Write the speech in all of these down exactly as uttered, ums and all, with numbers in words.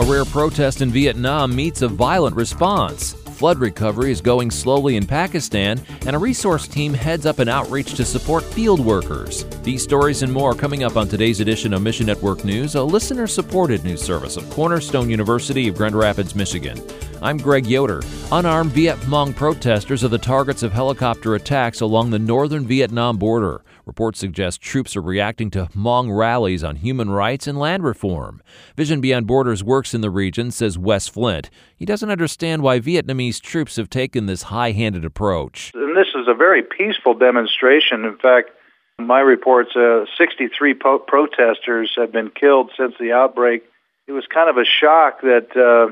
rare protest in Vietnam meets a violent response. Flood recovery is going slowly in Pakistan, and a resource team heads up an outreach to support field workers. These stories and more coming up on today's edition of Mission Network News, a listener-supported news service of Cornerstone University of Grand Rapids, Michigan. I'm Greg Yoder. Unarmed Viet Cong protesters are the targets of helicopter attacks along the northern Vietnam border. Reports suggest troops are reacting to Hmong rallies on human rights and land reform. Vision Beyond Borders works in the region, says Wes Flint. He doesn't understand why Vietnamese troops have taken this high-handed approach. And this is a very peaceful demonstration. In fact, my reports, uh, sixty-three po- protesters have been killed since the outbreak. It was kind of a shock that uh,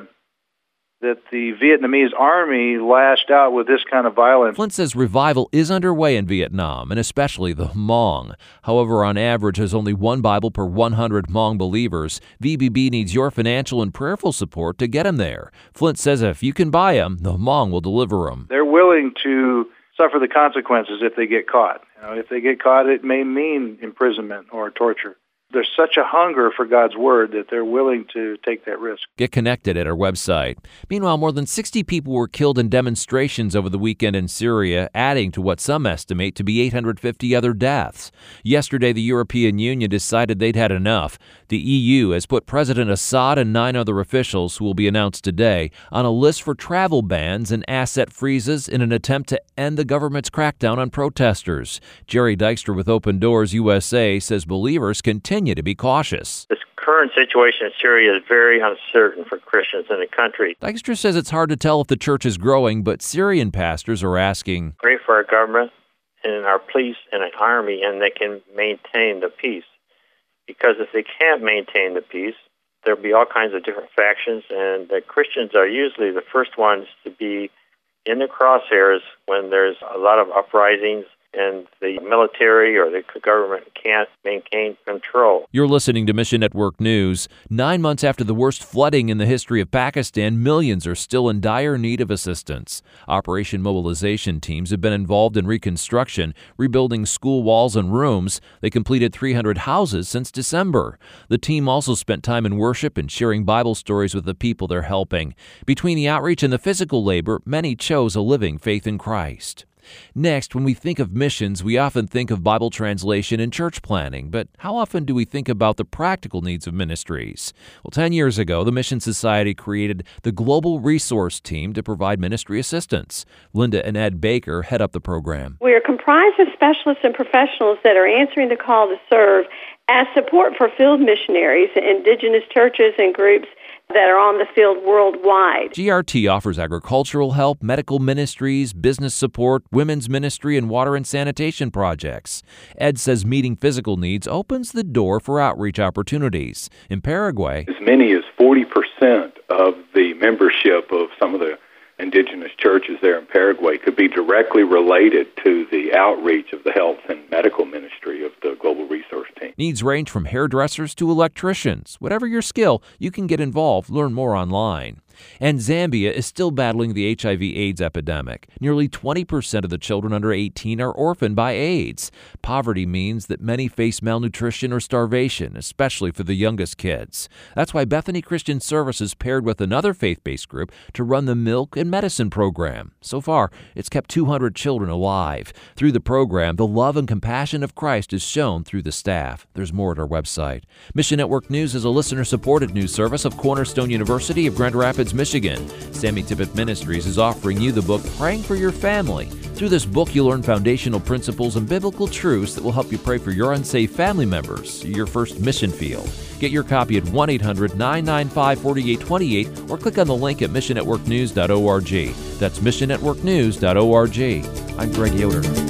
that the Vietnamese army lashed out with this kind of violence. Flint says revival is underway in Vietnam, and especially the Hmong. However, on average, there's only one Bible per one hundred Hmong believers. V B B needs your financial and prayerful support to get them there. Flint says if you can buy them, the Hmong will deliver them. They're willing to suffer the consequences if they get caught. You know, if they get caught, it may mean imprisonment or torture. There's such a hunger for God's Word that they're willing to take that risk. Get connected at our website. Meanwhile, more than sixty people were killed in demonstrations over the weekend in Syria, adding to what some estimate to be eight hundred fifty other deaths. Yesterday, the European Union decided they'd had enough. The E U has put President Assad and nine other officials, who will be announced today, on a list for travel bans and asset freezes in an attempt to end the government's crackdown on protesters. Jerry Dykstra with Open Doors U S A says believers continue to be cautious. This current situation in Syria is very uncertain for Christians in the country. Dykstra says it's hard to tell if the church is growing, but Syrian pastors are asking, pray for our government and our police and our army, and they can maintain the peace. Because if they can't maintain the peace, there'll be all kinds of different factions, and the Christians are usually the first ones to be in the crosshairs when there's a lot of uprisings and the military or the government can't maintain control. You're listening to Mission Network News. Nine months after the worst flooding in the history of Pakistan, millions are still in dire need of assistance. Operation Mobilization teams have been involved in reconstruction, rebuilding school walls and rooms. They completed three hundred houses since December. The team also spent time in worship and sharing Bible stories with the people they're helping. Between the outreach and the physical labor, many chose a living faith in Christ. Next, when we think of missions, we often think of Bible translation and church planning, but how often do we think about the practical needs of ministries? Well, ten years ago, the Mission Society created the Global Resource Team to provide ministry assistance. Linda and Ed Baker head up the program. We are comprised of specialists and professionals that are answering the call to serve as support for field missionaries, indigenous churches, and groups that are on the field worldwide. G R T offers agricultural help, medical ministries, business support, women's ministry, and water and sanitation projects. Ed says meeting physical needs opens the door for outreach opportunities. In Paraguay, as many as forty percent of the membership of some of the indigenous churches there in Paraguay could be directly related to the outreach of the health and medical ministry of the Global Resource Team. Needs range from hairdressers to electricians. Whatever your skill, you can get involved. Learn more online. And Zambia is still battling the H I V AIDS epidemic. Nearly twenty percent of the children under eighteen are orphaned by AIDS. Poverty means that many face malnutrition or starvation, especially for the youngest kids. That's why Bethany Christian Services paired with another faith-based group to run the Milk and Medicine program. So far, it's kept two hundred children alive. Through the program, the love and compassion of Christ is shown through the staff. There's more at our website. Mission Network News is a listener-supported news service of Cornerstone University of Grand Rapids, Michigan. Sammy Tippett Ministries is offering you the book Praying for Your Family. Through this book, you'll learn foundational principles and biblical truths that will help you pray for your unsafe family members, your first mission field. Get your copy at one eight hundred nine nine five four eight two eight or click on the link at mission network news dot org. That's mission network news dot org. I'm Greg Yoder.